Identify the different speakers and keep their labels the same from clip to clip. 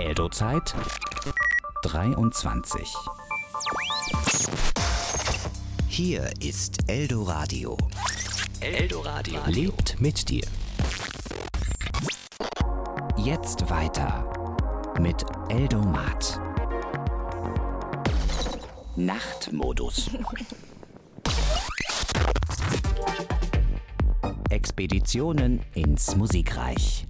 Speaker 1: Eldo-Zeit 23.
Speaker 2: Hier ist Eldoradio.
Speaker 1: Eldoradio
Speaker 2: Lebt mit dir.
Speaker 1: Jetzt weiter mit Eldomat. Nachtmodus. Expeditionen ins Musikreich.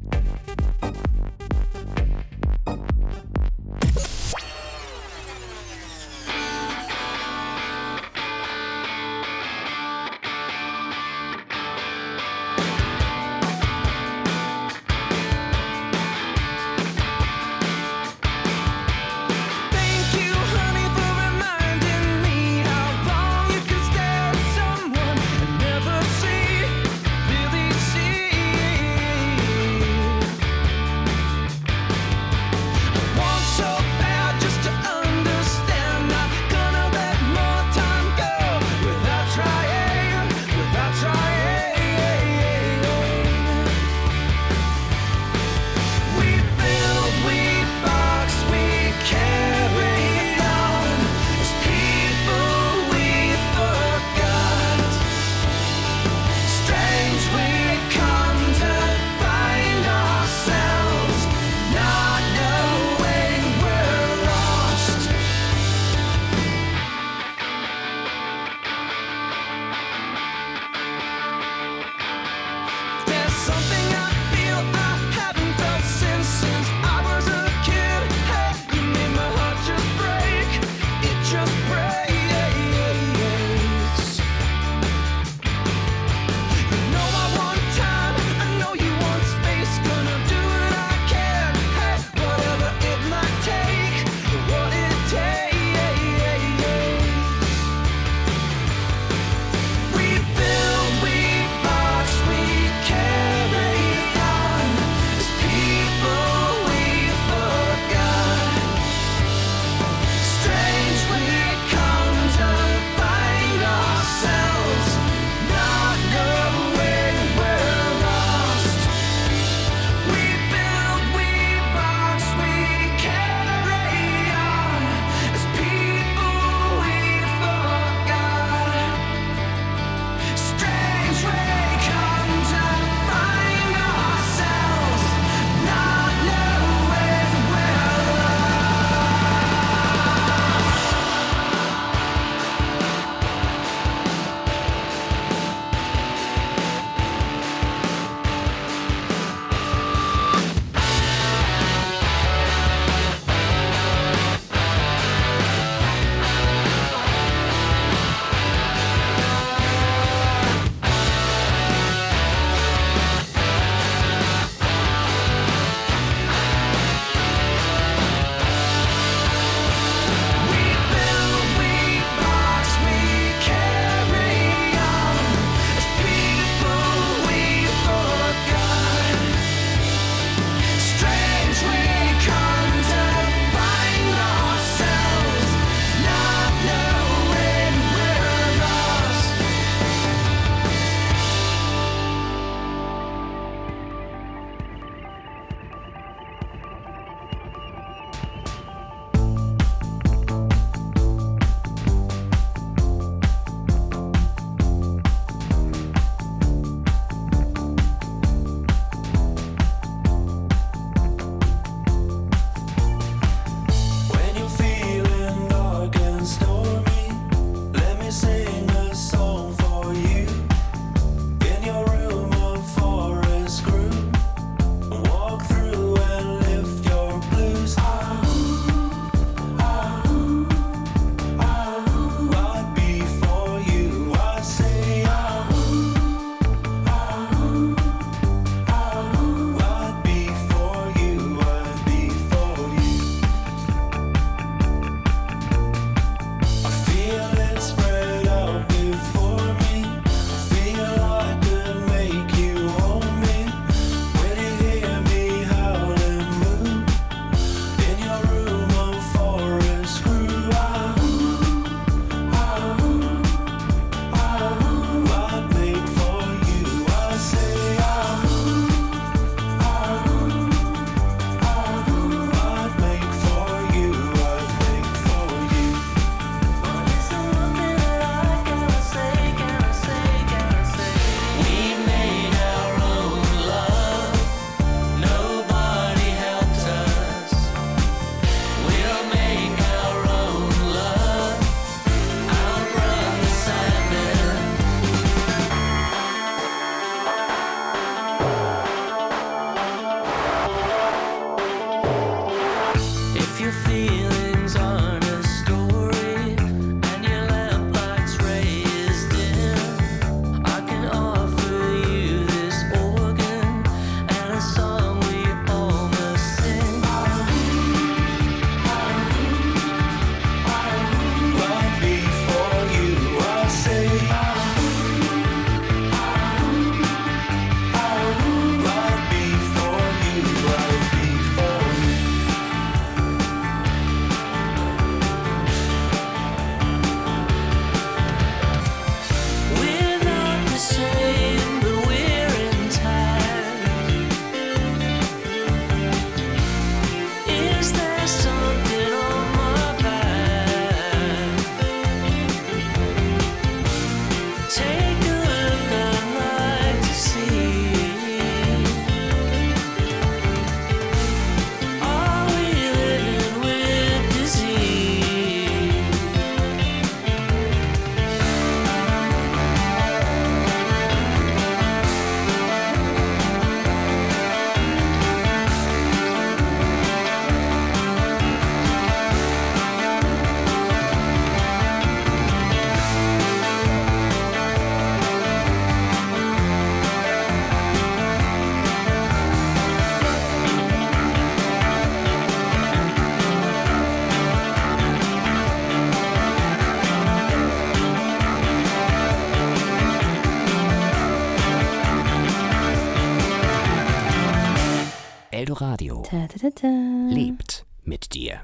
Speaker 2: Lebt mit dir.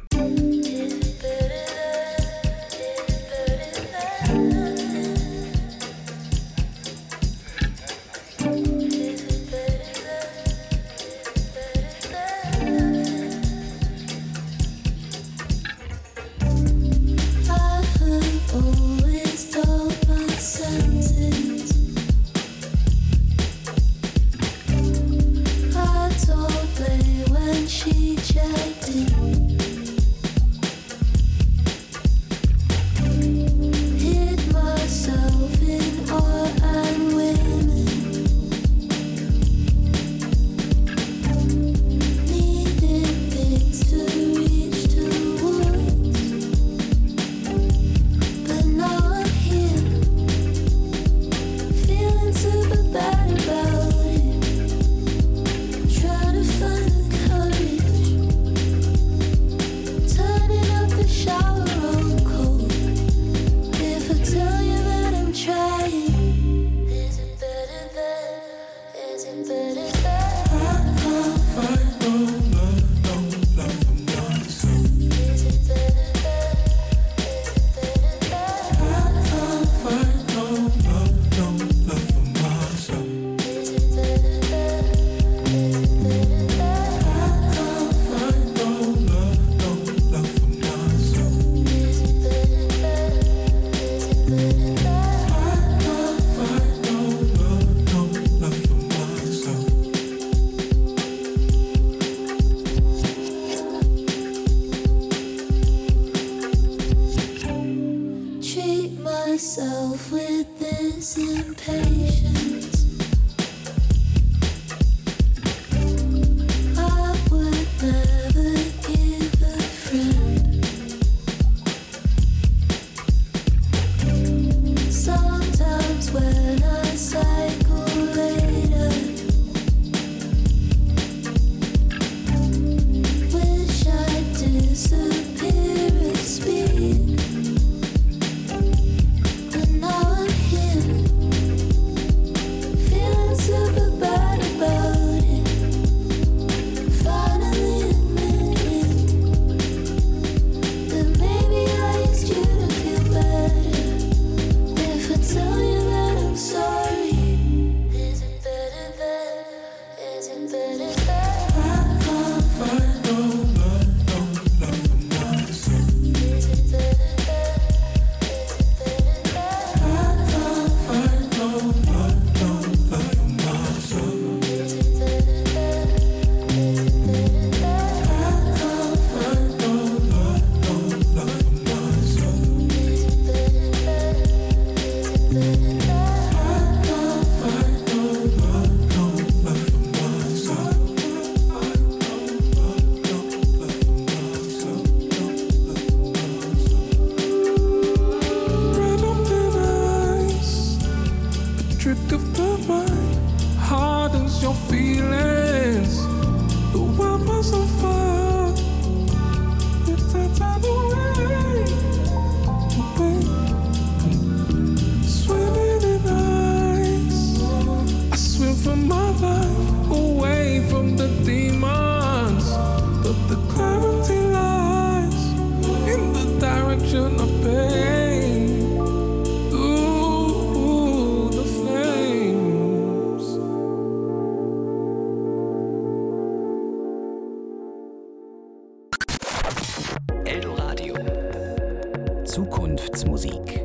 Speaker 2: Zukunftsmusik.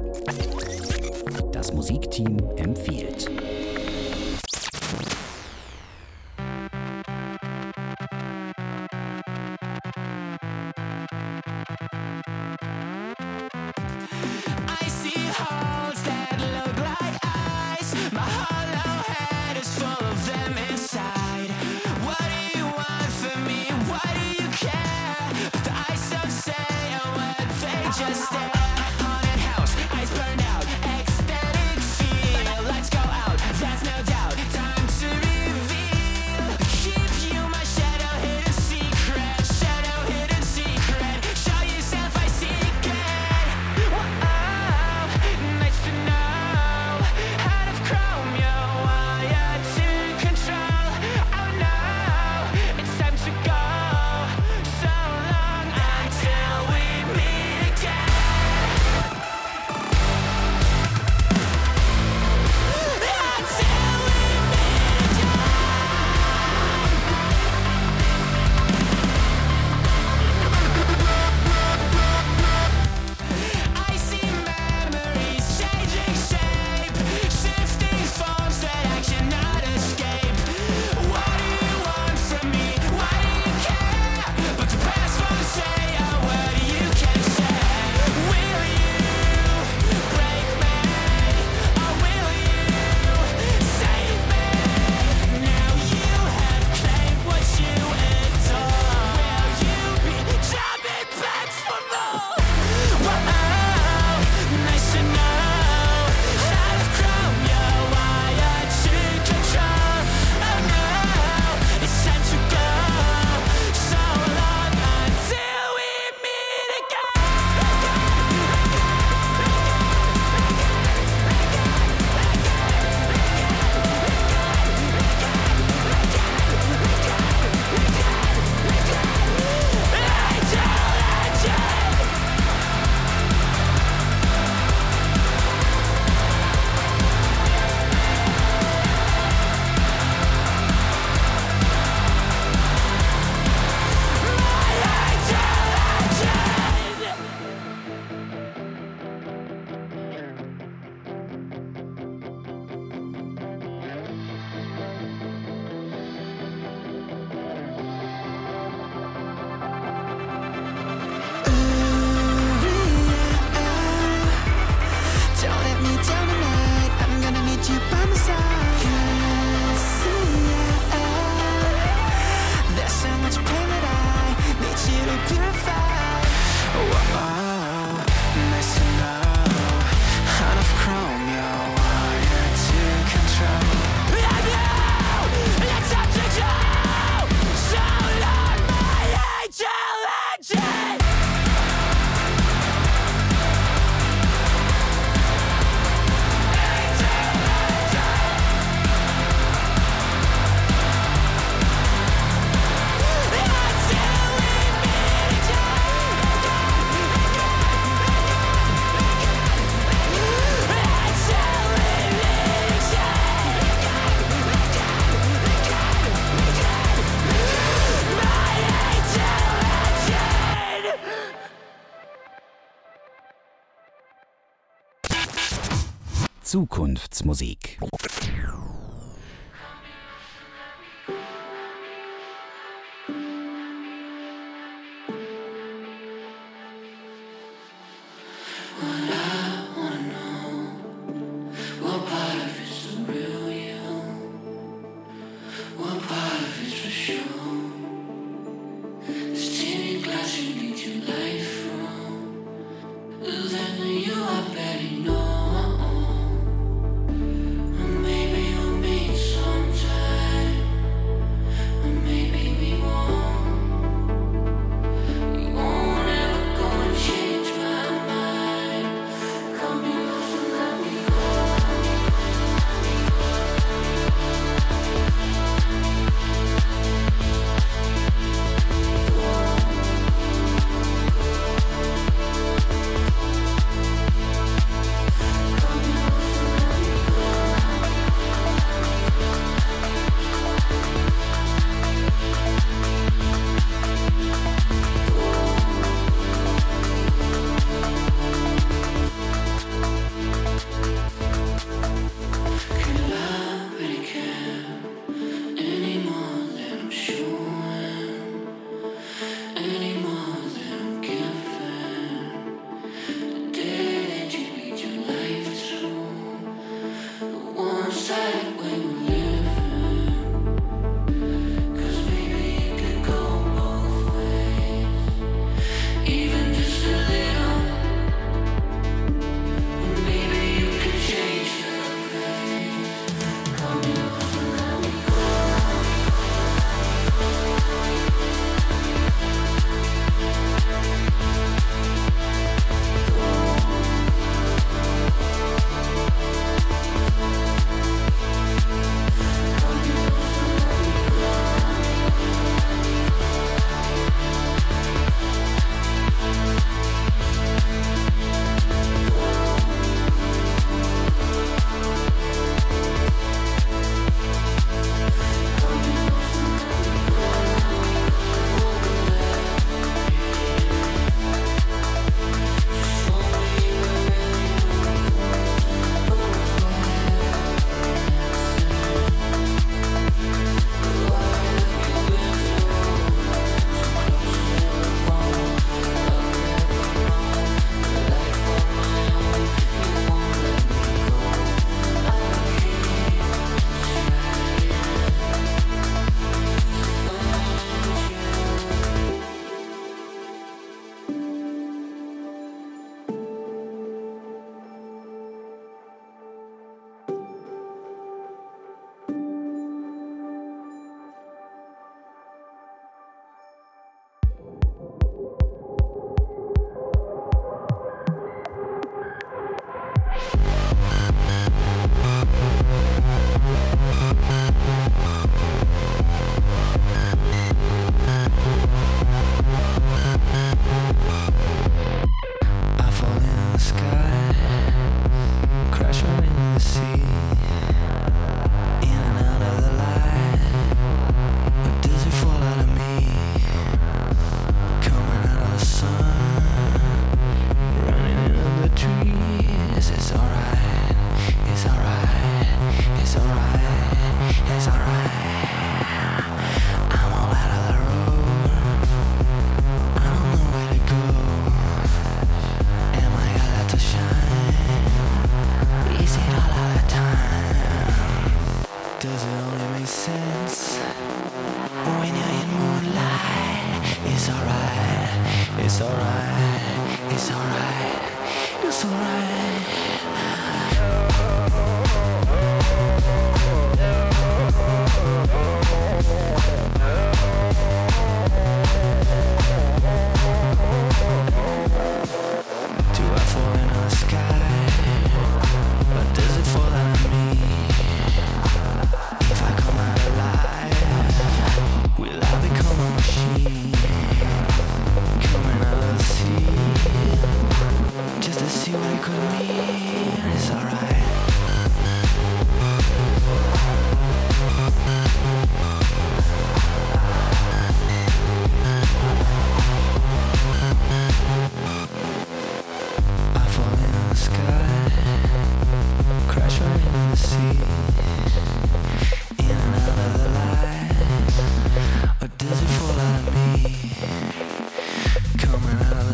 Speaker 2: Das Musikteam empfiehlt.
Speaker 3: It's time to go.
Speaker 1: Zukunftsmusik.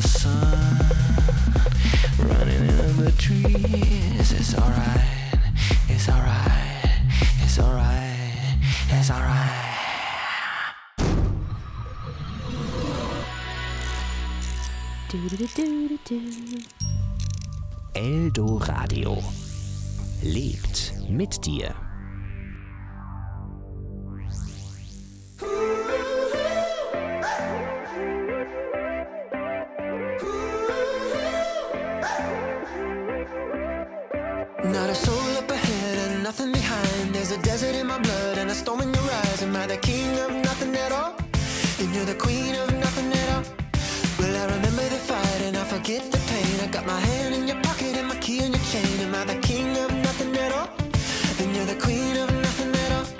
Speaker 3: sun running in the trees. It's alright, it's alright, it's alright, it's alright.
Speaker 1: Eldoradio lebt mit dir.
Speaker 3: Not a soul up ahead and nothing behind. There's a desert in my blood and a storm in your eyes. Am I the king of nothing at all? And you're the queen of nothing at all. Well, I remember the fight and I forget the pain. I got my hand in your pocket and my key in your chain. Am I the king of nothing at all? And you're the queen of nothing at all.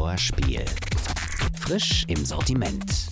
Speaker 1: Vorspiel. Frisch im Sortiment.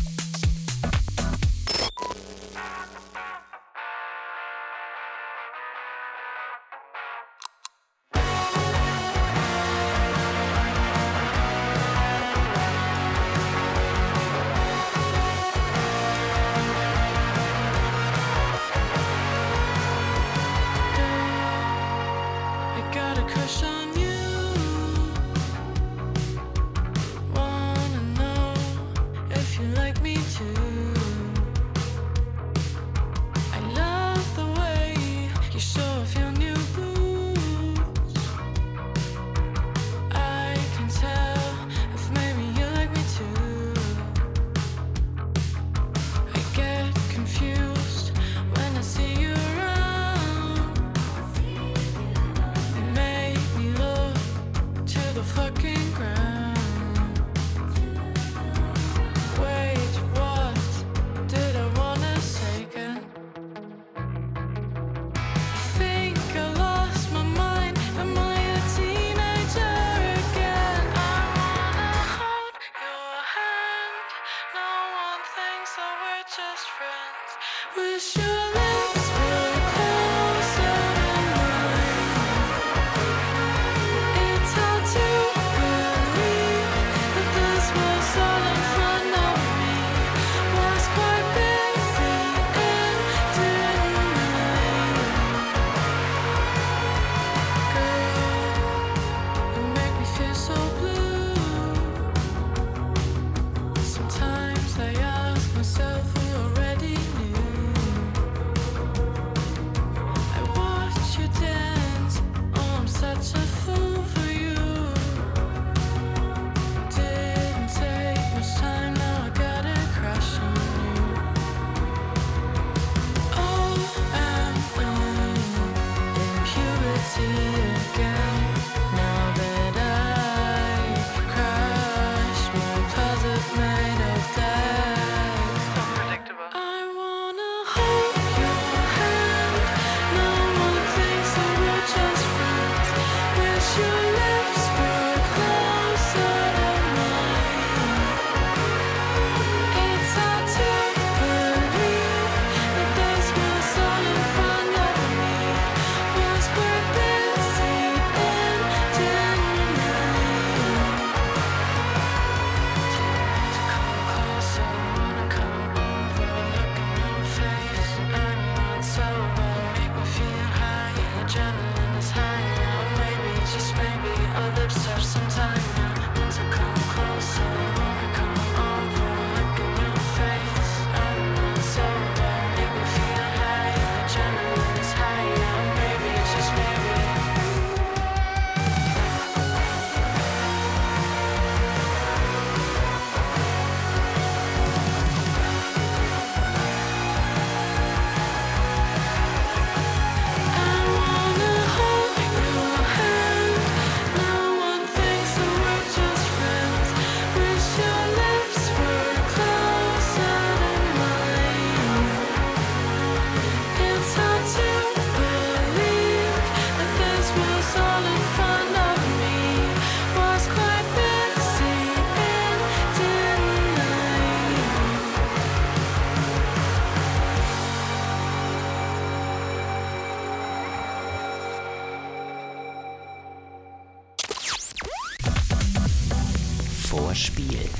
Speaker 1: Vorspiel.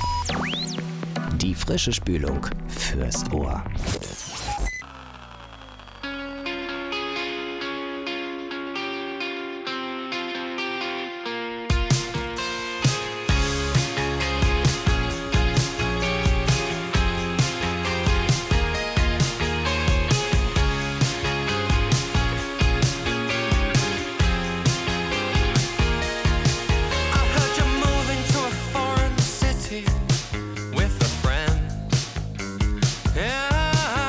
Speaker 1: Die frische Spülung fürs Ohr.
Speaker 3: With a friend, yeah.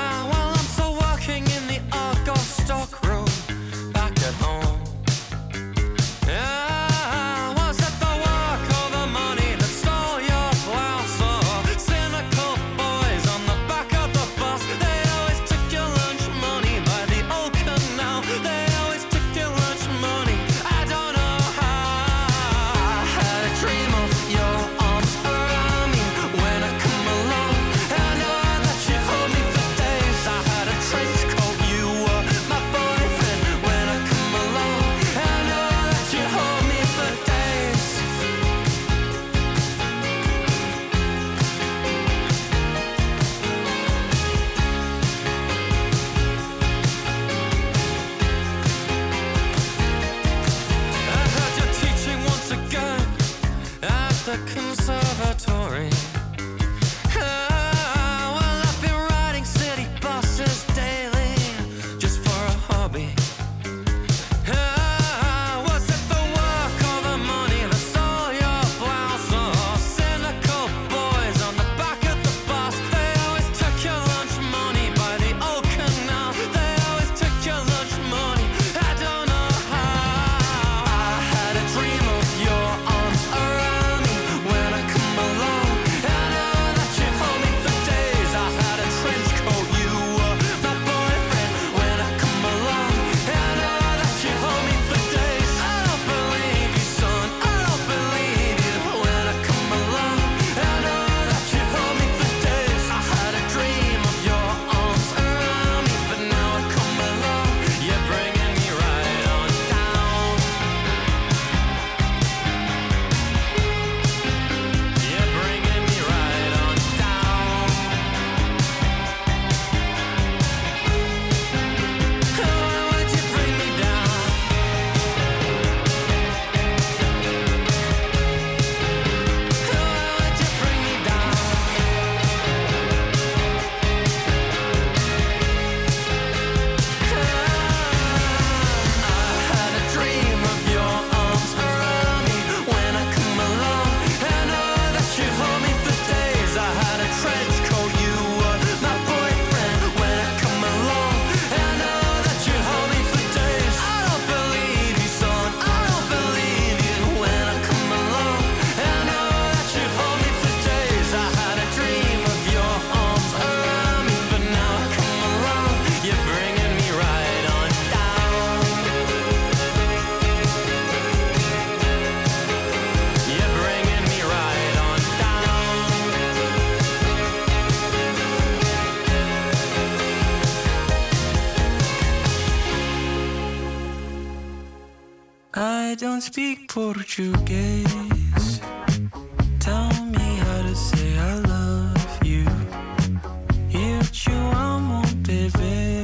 Speaker 3: don't speak Portuguese. Tell me how to say I love you. Eu te amo, baby.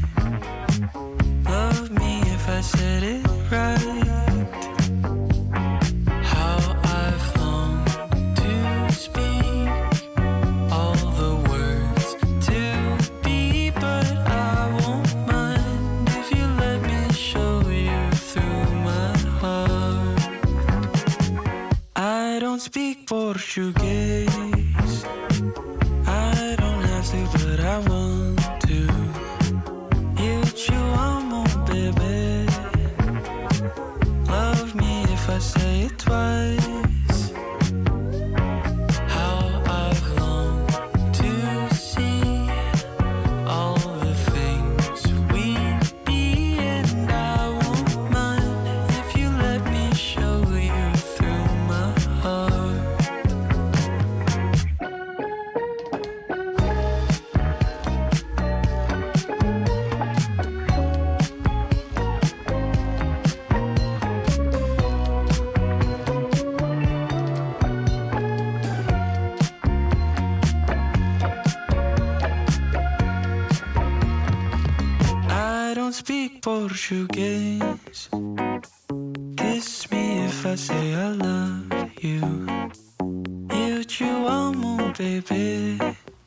Speaker 3: Love me if I said it right. How I've longed to speak all the words to be, but I won't mind if you let me show you through my heart. I don't speak Portuguese. I don't have to, but I want to. Eu te amo, baby. Love me if I say it twice. How I've longed to see all the things we'd be, and I won't mind if you let me show you through my heart. I don't speak Portuguese. Kiss me if I say I love you. Eu te amo, baby.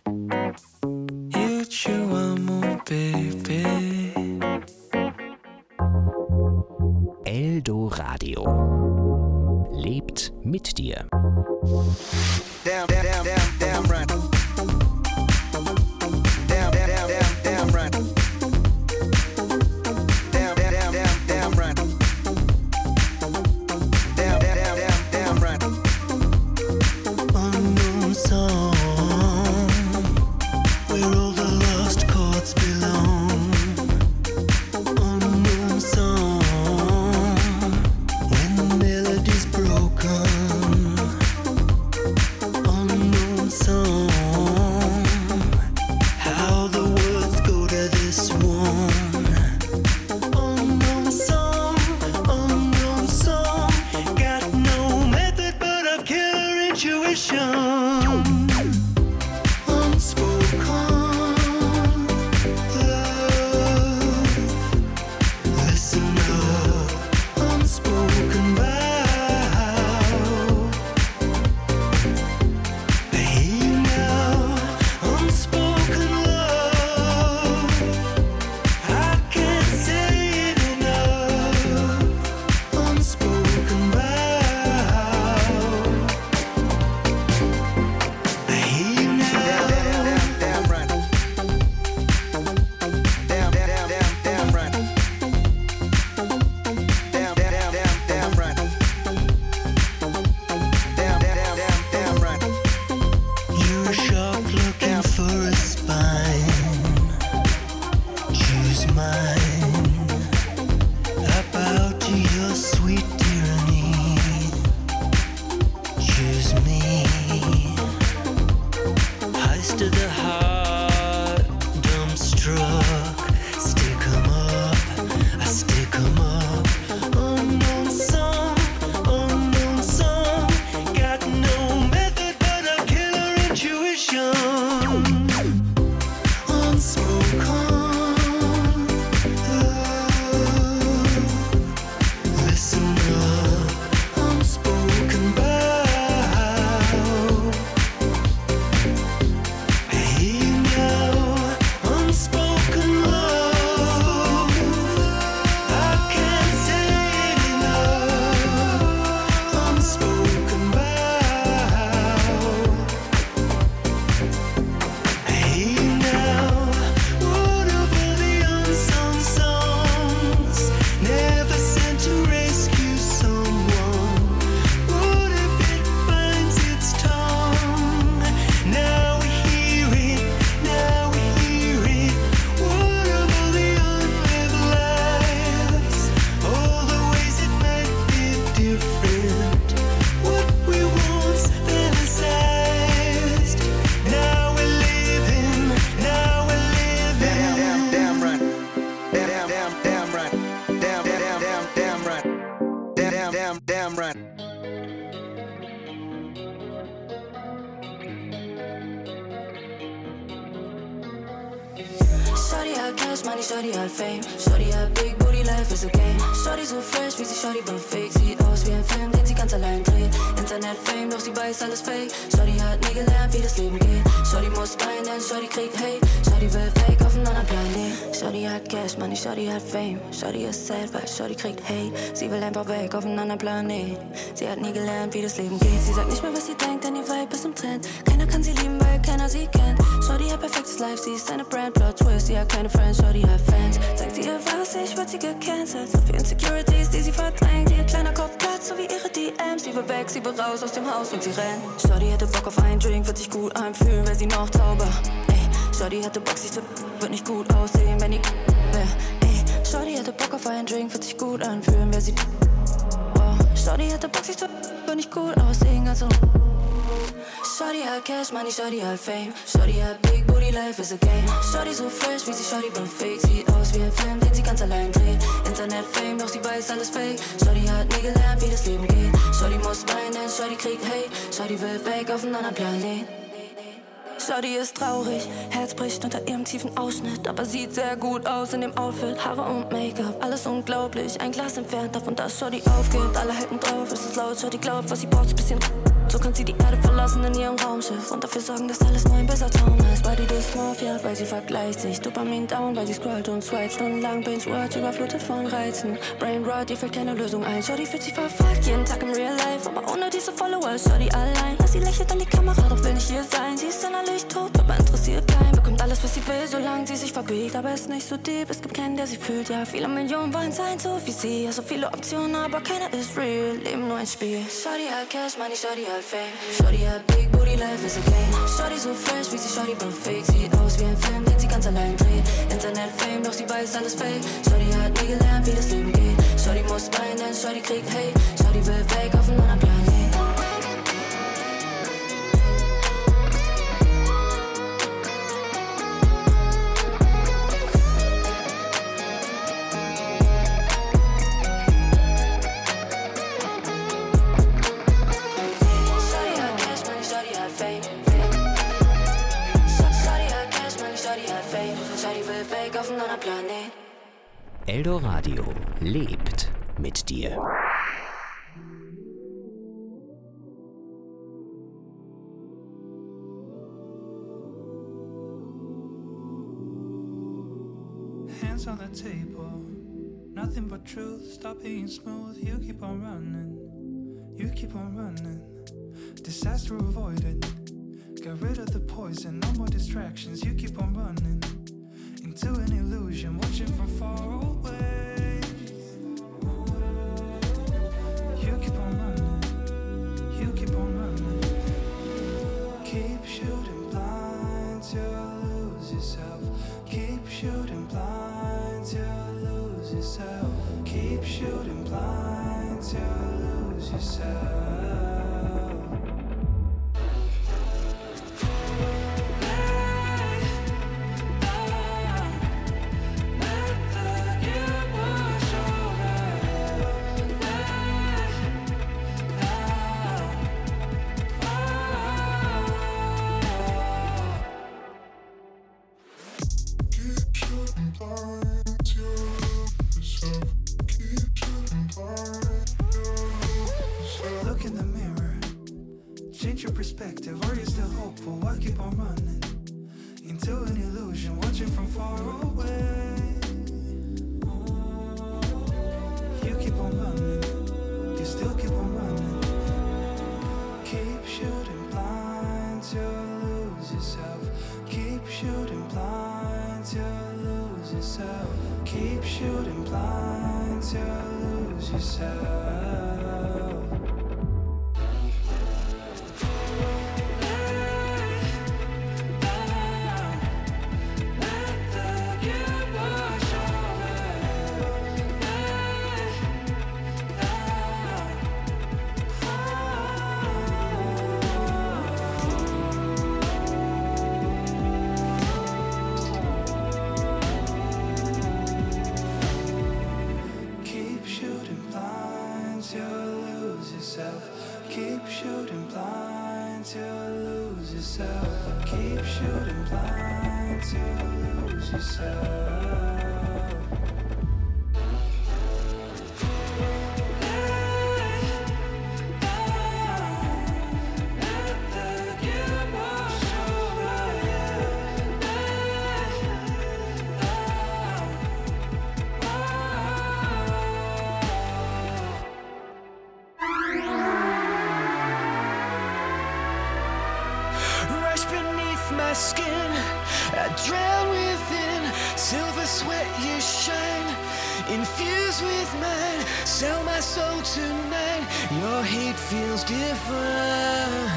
Speaker 3: Eu te amo, baby.
Speaker 2: Eldo Radio. Lebt mit dir.
Speaker 4: Damn right. Damn right. Damn right. Damn right.
Speaker 3: Unknown song, where all the lost chords belong. Unknown song, when the melody's broken. Unknown song, how the words go to this one. Unknown song, got no method but of killer intuition. Unspoken love, listen up. Unspoken vow, I hear you now. Unspoken love, I can't say it enough. Unspoken vow, I hear you now.
Speaker 4: Damn right. Damn right. Damn right. Damn right.
Speaker 3: You're a shark looking for a spine. Choose mine. I bow to your sweet tyranny. Choose me. Heist to the heart, dumbstruck. Stick 'em up, I stick 'em up. Unknown song, got no method but a killer intuition. Unspoken love, listen up. Unspoken vow, I hear
Speaker 5: hat Cash, money, shorty hat Fame. Shorty hat Big Booty, life is a game. Shorty so fresh, wie sie Shorty beim Fake. Sieht aus wie ein Film, den sie ganz allein dreht. Internet-Fame, doch sie weiß, alles fake. Shorty hat nie gelernt, wie das Leben geht. Shorty muss weinen, denn Shorty kriegt Hate. Shorty will weg auf einen anderen Planet. Shorty hat Cash, money, Shorty hat Fame. Shorty ist sad, weil Shorty kriegt Hate. Sie will einfach weg auf einen anderen Planet. Sie hat nie gelernt, wie das Leben geht. Sie sagt nicht mehr, was sie denkt, denn ihr Vibe ist im Trend. Keiner kann sie lieben, weil keiner sie kennt. Shorty hat perfektes Life, sie ist eine Brand. Plot Twist, sie hat keine Friends, Shorty hat Fans. Zeigt sie ihr was, ich wird sie gecancelt. So viel Insecurities, die sie verdrängt. Ihr kleiner Kopf platzt, so wie ihre DMs. Sie will weg, sie will raus aus dem Haus und sie rennt. Shorty hätte Bock auf einen Drink, wird sich gut anfühlen, weil sie noch Zauber. Ey, Shorty hatte Bock, sich zu wird nicht gut aussehen, wenn die ey, Shorty hatte Bock auf einen Drink, wird sich gut anfühlen, wer sie Shorty hatte Bock, sich zu wird nicht gut aussehen, also Shorty hat Cash, money, Shorty hat Fame. Shorty hat Big Booty, life is a game. Shorty so fresh, wie sie Shorty beim Fake. Sieht aus wie ein Film, den sie ganz allein dreht. Internet-Fame, doch sie weiß, alles fake. Shorty hat nie gelernt, wie das Leben geht. Shorty muss weinen, denn Shorty kriegt Hate. Shorty will weg auf einen anderen Planet. Shorty ist traurig, Herz bricht unter ihrem tiefen Ausschnitt. Aber sieht sehr gut aus in dem Outfit, Haare und Make-up, alles unglaublich. Ein Glas entfernt davon, dass Shorty aufgibt. Alle halten drauf, es ist laut, Shorty glaubt, was sie braucht, ist bisschen. So kann sie die Erde verlassen in ihrem Raumschiff und dafür sorgen, dass alles nur ein besser Traum ist. Body dysmorphia, weil sie vergleicht sich. Dopamin down, weil sie scrollt und swipes. Stundenlang Binge-Watch, überflutet von Reizen. Brain rot, ihr fällt keine Lösung ein. Shorty fühlt sich verfolgt, jeden Tag im Real Life. Aber ohne diese Follower, Shorty allein. Ja, sie lächelt an die Kamera, doch will nicht hier sein. Sie ist innerlich tot, aber interessiert keinen. Bekommt alles, was sie will, solange sie sich verbiegt. Aber ist nicht so deep, es gibt keinen, der sie fühlt. Ja, viele Millionen wollen sein, so wie sie. Ja, so viele Optionen, aber keiner ist real. Leben nur ein Spiel. Shorty hat Cash, money, Shorty hat Fame. Shorty hat Big Booty, life is a game. Shorty so fresh, wie sie Shorty beim Fake. Sieht aus wie ein Film, den sie ganz allein dreht. Internet-Fame, doch sie weiß, alles fake. Shorty hat nie gelernt, wie das Leben geht. Shorty muss weinen, denn Shorty kriegt Hate. Shorty will weg auf einen anderen Planet.
Speaker 2: Eldoradio lebt mit dir.
Speaker 6: Hands on the table, nothing but truth. Stop being smooth. You keep on running, you keep on running. Disaster avoided. Got rid of the poison, no more distractions. You keep on running into an illusion, watching from far away. You keep on running, you keep on running. Keep shooting blind till you lose yourself. Keep shooting blind till you lose yourself. Keep shooting blind till you lose yourself. lose yourself.
Speaker 3: Skin, I drown within silver sweat you shine, infused with mine, sell my soul tonight, your hate feels divine.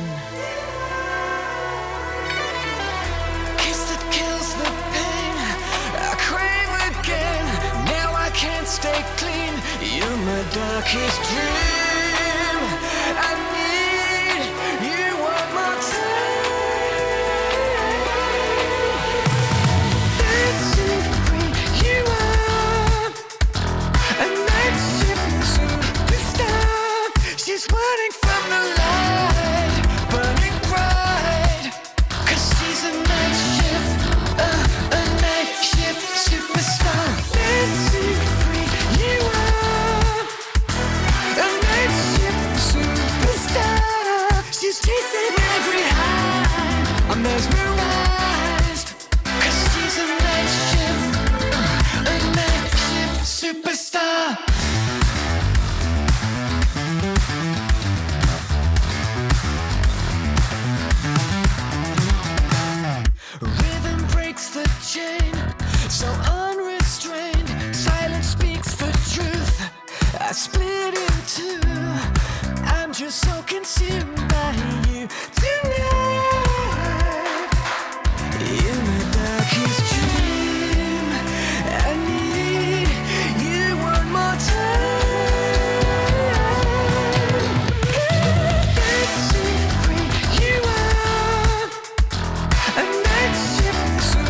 Speaker 3: Kiss that kills the pain, I crave again, now I can't stay clean, you're my darkest dream, I need you one more time. She's running from the light, burning bright, 'cause she's a night shift superstar. Dancing free, you are a night shift superstar. She's chasing every high, I'm mesmerized, 'cause she's a night shift superstar. Chain, so unrestrained, silence speaks for truth. I split in two, I'm just so consumed by you tonight. You're my darkest dream, I need you one more time. Dancing free, you are a night shift.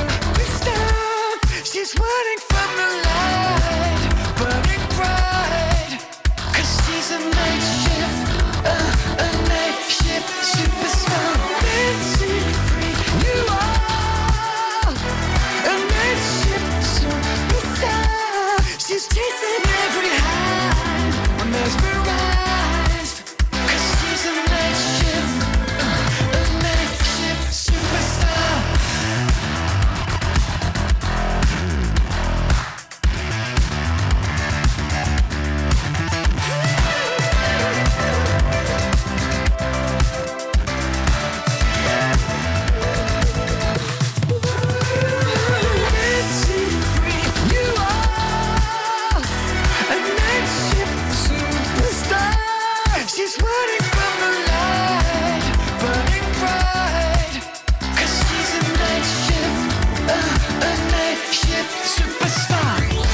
Speaker 3: She's running from the light, burning bright, 'cause she's a night shift superstar. Dancing free, you are a night shift superstar. She's chasing every high, I'm mesmerized, 'cause she's a night shift superstar. She's running from the light, burning bright, 'cause she's a night shift superstar.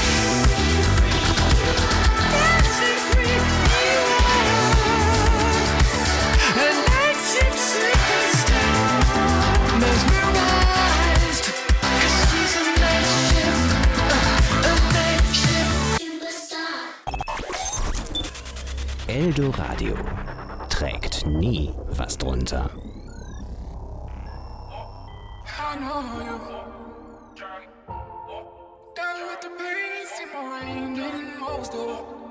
Speaker 3: Dancing free, you are a night shift superstar. Mesmerized, 'cause she's a night shift superstar.
Speaker 2: Eldoradio trägt nie was drunter.
Speaker 6: I know you. Down with the pain, see my rain in most of.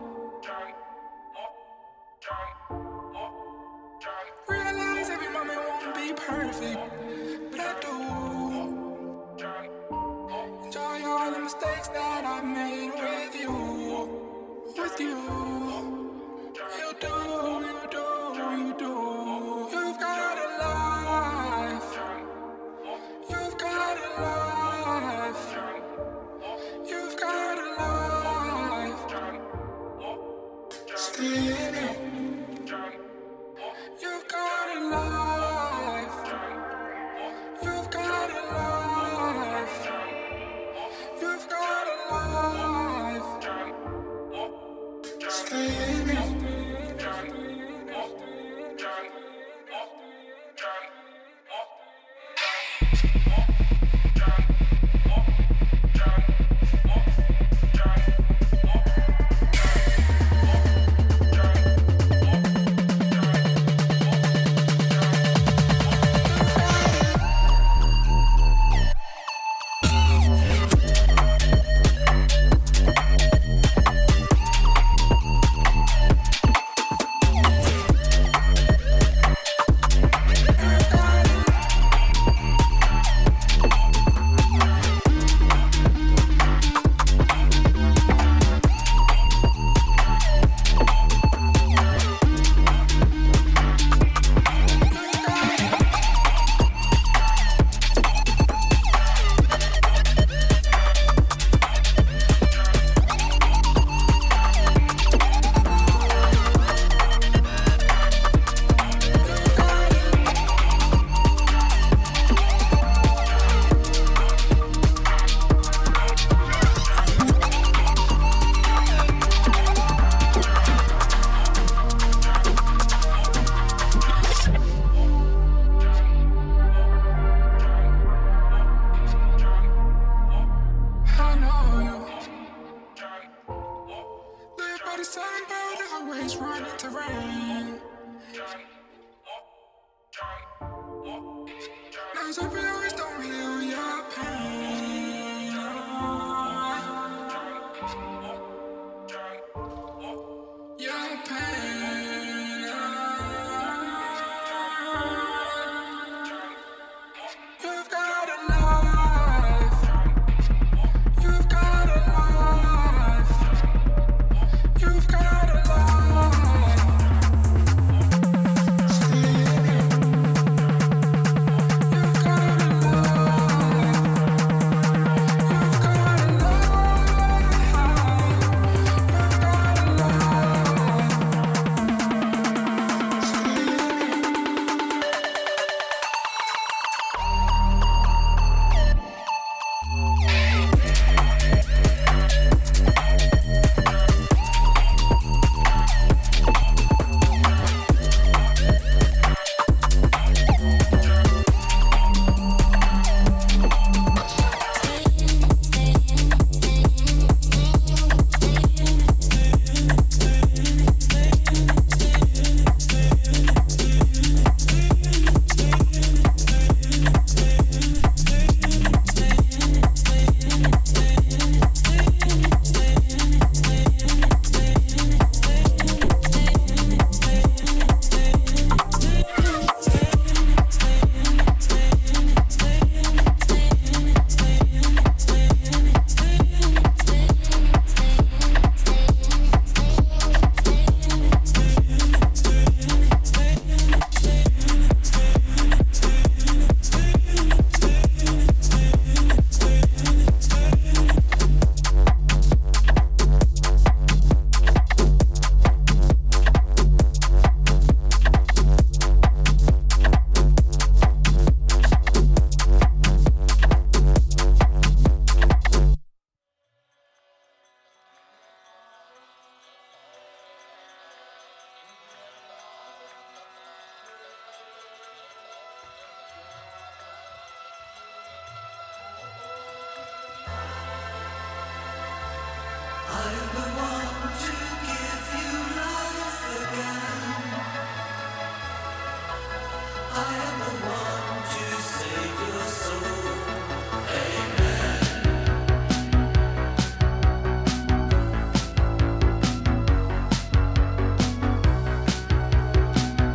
Speaker 6: Realize every moment won't be perfect, but I do. Enjoy all the mistakes that I made with you. With you. You do. You've got a life. You've got a life. You've got a life. Stay in it. You've got a life. 'Cause opioids don't really own your pain. Your pain. You've got a life. You've got a life. You've got a life.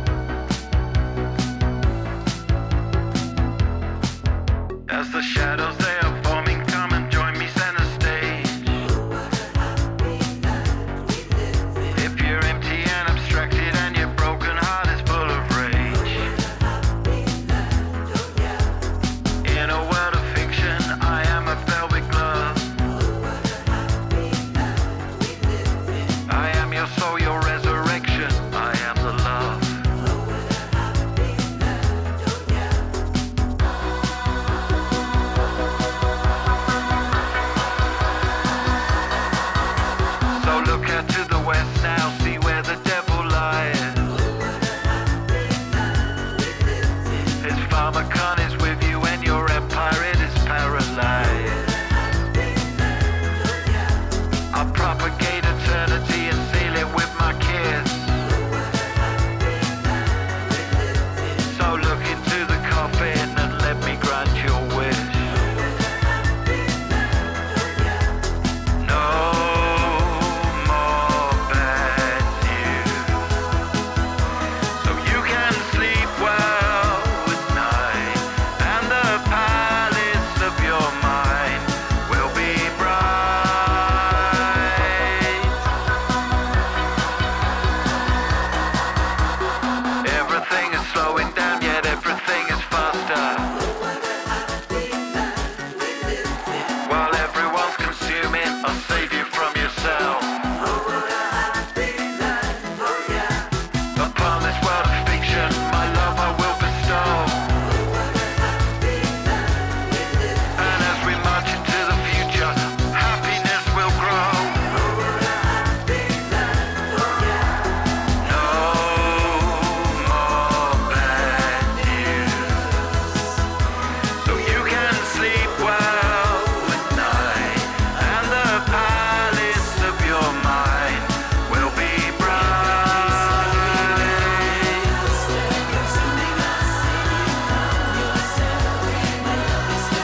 Speaker 7: As the shadows